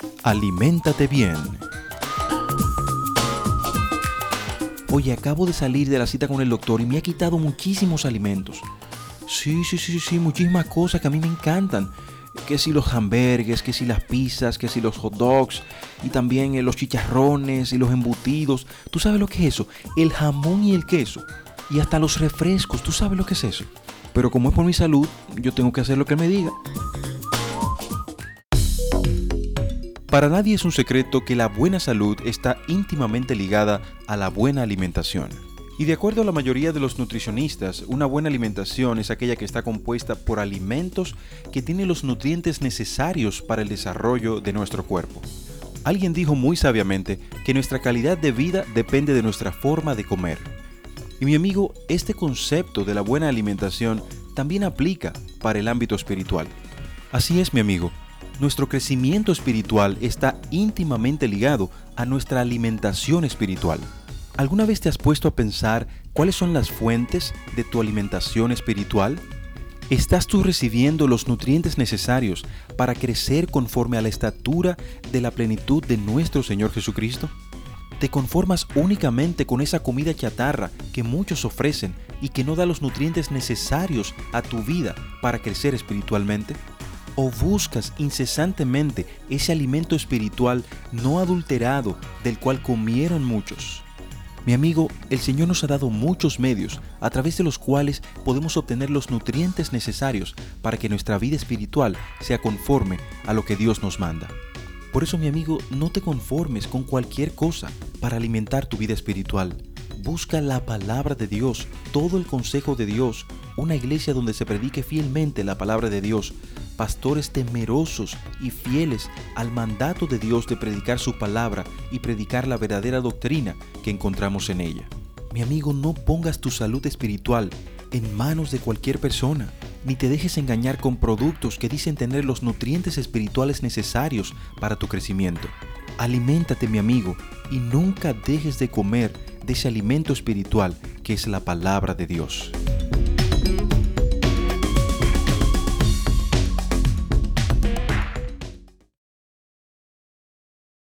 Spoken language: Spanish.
Aliméntate bien. Oye, acabo de salir de la cita con el doctor y me ha quitado muchísimos alimentos. Sí, muchísimas cosas que a mí me encantan. Que si los hamburgues, que si las pizzas, que si los hot dogs y también los chicharrones y los embutidos. ¿Tú sabes lo que es eso? El jamón y el queso. Y hasta los refrescos. ¿Tú sabes lo que es eso? Pero como es por mi salud, yo tengo que hacer lo que él me diga. Para nadie es un secreto que la buena salud está íntimamente ligada a la buena alimentación. Y de acuerdo a la mayoría de los nutricionistas, una buena alimentación es aquella que está compuesta por alimentos que tienen los nutrientes necesarios para el desarrollo de nuestro cuerpo. Alguien dijo muy sabiamente que nuestra calidad de vida depende de nuestra forma de comer. Y mi amigo, este concepto de la buena alimentación también aplica para el ámbito espiritual. Así es, mi amigo. Nuestro crecimiento espiritual está íntimamente ligado a nuestra alimentación espiritual. ¿Alguna vez te has puesto a pensar cuáles son las fuentes de tu alimentación espiritual? ¿Estás tú recibiendo los nutrientes necesarios para crecer conforme a la estatura de la plenitud de nuestro Señor Jesucristo? ¿Te conformas únicamente con esa comida chatarra que muchos ofrecen y que no da los nutrientes necesarios a tu vida para crecer espiritualmente? ¿O buscas incesantemente ese alimento espiritual no adulterado del cual comieron muchos? Mi amigo, el Señor nos ha dado muchos medios a través de los cuales podemos obtener los nutrientes necesarios para que nuestra vida espiritual sea conforme a lo que Dios nos manda. Por eso, mi amigo, no te conformes con cualquier cosa para alimentar tu vida espiritual. Busca la palabra de Dios, todo el consejo de Dios, una iglesia donde se predique fielmente la palabra de Dios, pastores temerosos y fieles al mandato de Dios de predicar su palabra y predicar la verdadera doctrina que encontramos en ella. Mi amigo, no pongas tu salud espiritual en manos de cualquier persona, ni te dejes engañar con productos que dicen tener los nutrientes espirituales necesarios para tu crecimiento. Aliméntate, mi amigo, y nunca dejes de comer de ese alimento espiritual que es la palabra de Dios.